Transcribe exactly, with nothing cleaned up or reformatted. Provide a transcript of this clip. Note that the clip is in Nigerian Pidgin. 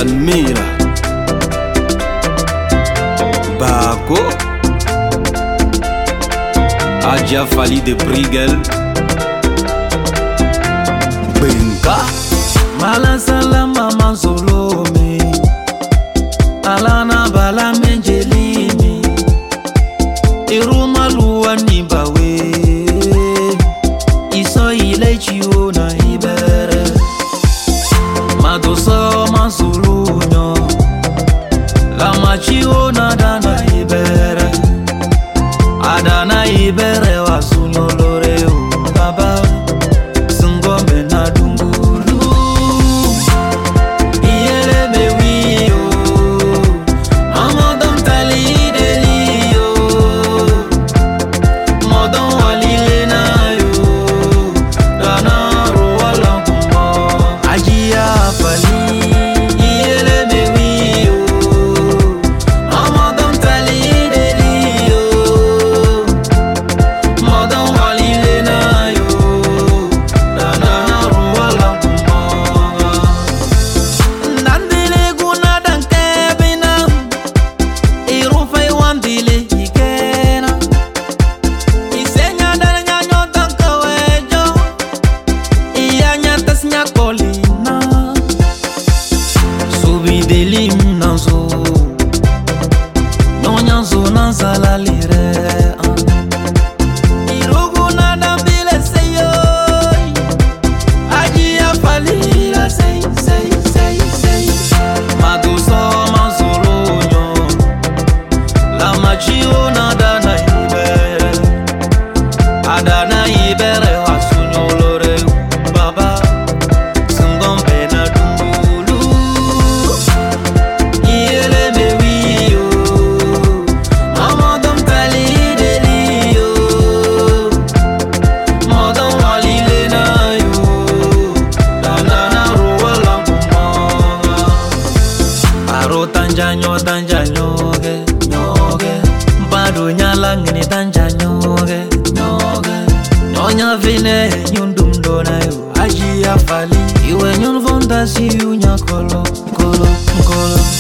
Mira Bako Adja Fali de Brigel Benka Mala salama manzolome Alana bala menjelimi Iruma luwa nibawe Iso ile chiwo na ibere Madoso manzolunyo Lama chiwo na dana ibere Adana ibere wasunyo lore baba Sungombe na dungulu Iyele mewi yo Amadon tali deli yo Modon walile na yo Dana ruwala kumbo Ajia fali Iyele mewi yo Amadon tali deli yo Modon walile na yo Dana ruwala kumbo Nandile guna danke bina Irufai wandile ikena Isenya dalnya nyotan kawejo Iyanya tasnya kolina Subi delim nanzo Nyonya zo nanzala lire Iruguna dambile seyo Ajia fali la say say say say Maduso manzolonyo La machio na dana ibere Adana ibere wasunyo lore baba Sungombe na dungulu Iyele mewi yo Amadon tali deli yo Modon walile na yo Dana ruwala kumonga Aro tanja nyo tanja nyoge nyoge Bado nyala ngini tanja nyoge nyoge Nyonya vine nyundum dona yo Ajia fali Iwe nyon fondasi yu nya kolo kolo kolo